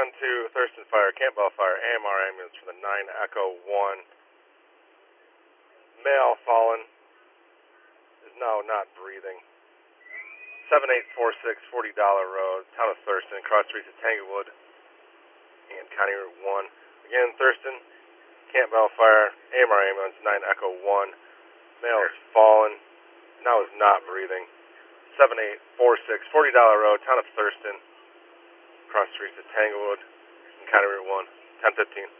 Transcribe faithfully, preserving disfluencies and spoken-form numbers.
one two, Thurston Fire, Campbell Fire, A M R ambulance for the nine Echo one. Male fallen is now not breathing. seven eight four six, forty Dollar Road, Town of Thurston, cross streets of Tanglewood and County Route one. Again, Thurston, Campbell Fire, A M R ambulance, nine Echo one. Male is fallen, now is not breathing. seven eight four six, forty Dollar Road, Town of Thurston, cross streets of Tanglewood and County Route one, ten fifteen.